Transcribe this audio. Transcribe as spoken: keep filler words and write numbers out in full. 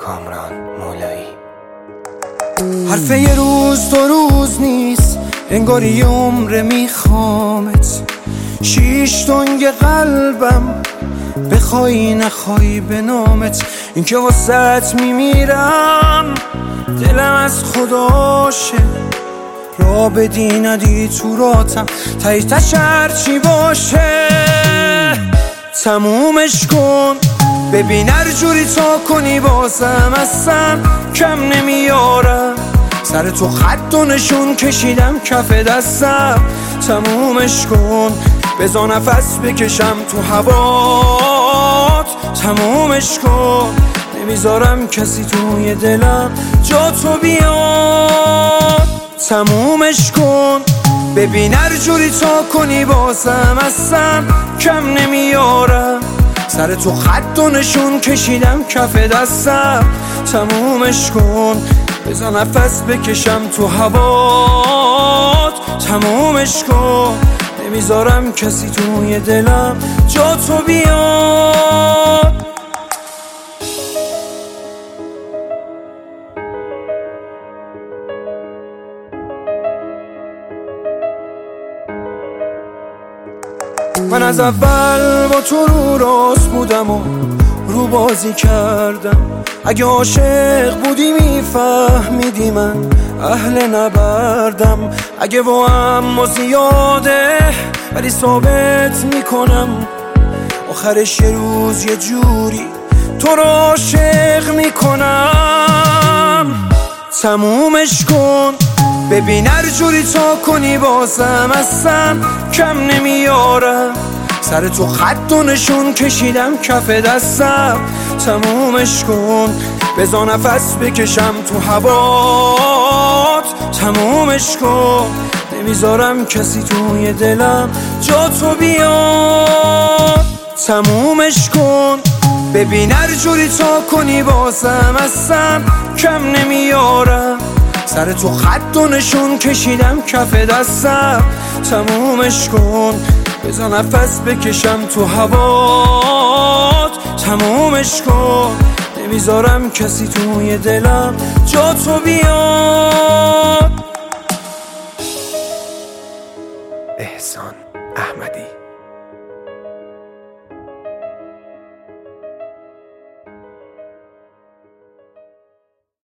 کامران مولایی. حرف یه روز دو روز نیست، انگاری یه عمره میخوامت. شیش تنگ قلبم بخوای نخوای به نامت. این که واسط میمیرم دلم از خداشه، را بدی ندی تو راتم تایی تشر چی باشه. تمومش کن ببین هر جوری تا کنی بازم اصلا کم نمیارم. سر تو خط و نشون کشیدم کف دستم. تمومش کن بذار نفس بکشم تو هوات. تمومش کن نمیذارم کسی توی دلم جا تو بیاد. تمومش کن ببین هر جوری تا کنی بازم اصلا کم نمیارم. سر تو خط و نشون کشیدم کف دستم. تمومش کن بذار نفس بکشم تو هوات. تمومش کن نمیذارم کسی توی دلم جا تو بیاد. من از اول با تو رو راست بودم و رو بازی کردم. اگه عاشق بودی میفهمیدی من اهل نبردم. اگه با هم زیاده ولی ثابت میکنم آخرش یه روز یه جوری تو رو عاشق میکنم. تمومش کن ببین هر جوری تا کنی بازم اصلا کم نمیارم. سر تو خط و نشون کشیدم کف دستم. تمومش کن بذار نفس بکشم تو هوات. تمومش کن نمیذارم کسی توی دلم جا تو بیاد. تمومش کن ببین هر جوری تا کنی بازم اصلا کم نمیارم. سر تو خط و نشون کشیدم کف دستم. تمومش کن بذار نفس بکشم تو هوات. تمومش کن نمیذارم کسی توی دلم جا تو بیاد.